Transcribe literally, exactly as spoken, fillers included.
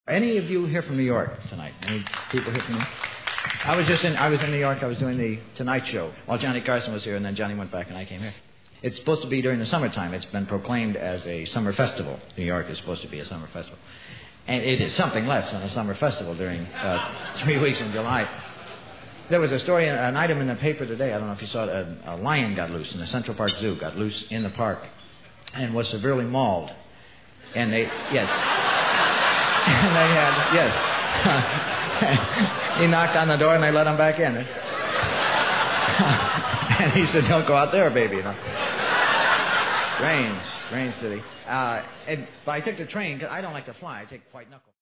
Any of you here from New York tonight? Any people here from New York? I was just in. I was in New York. I was doing the Tonight Show while Johnny Carson was here, and then Johnny went back, and I came here. It's supposed to be during the summertime. It's been proclaimed as a summer festival. New York is supposed to be a summer festival, and it is something less than a summer festival during uh, three weeks in July. There was a story, an item in the paper today. I don't know if you saw it. A, a lion got loose in the Central Park Zoo. Got loose in the park, and was severely mauled. And they, yes. And they had, yes. He knocked on the door and they let him back in. And he said, "Don't go out there, baby." You know? Strange, strange city. Uh, and, but I took the train because I don't like to fly. I take white knuckle.